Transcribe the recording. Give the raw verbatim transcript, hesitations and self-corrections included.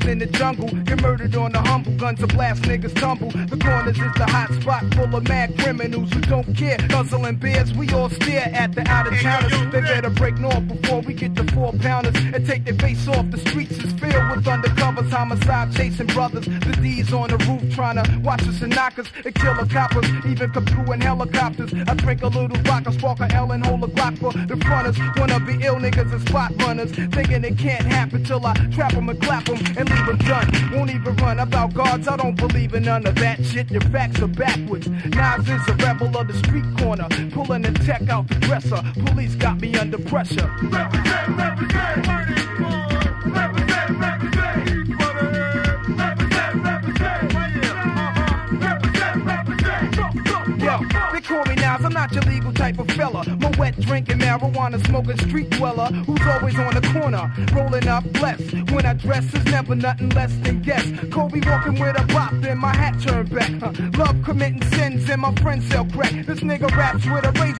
in the jungle, get murdered on the humble. Guns a blast, niggas tumble. The corners is the hot spot full of mad criminals who don't care. Guzzling beers, we all stare at the out of towners. They better break north before we get the four pounders and take their face off. The streets is filled with undercovers, homicide chasing brothers. The D's on the roof trying to watch us and knock us and kill the coppers. Even come through in helicopters. I drink a little vodka, spark a L and hold a Glock for the fronters. Wanna be ill niggas and spot runners, thinking it can't happen till I trap them and clap them and leave them done. Won't even run about guards, I don't believe in none of that shit. Your facts are backwards. Nas is a rebel of the street corner, pulling the tech out the dresser. Police got me under pressure. Represent, represent, represent, represent, represent, represent, represent. Yo, they call me Nas, I'm not your legal type of fella. My wet drinking, marijuana smoking street dweller who's always on the corner, rolling up blessed. When I dress is never nothing less than guess. Kobe walking with a bop, then my hat turned back. Huh. Love committing sins and my friends sell crack. This nigga raps with a razor.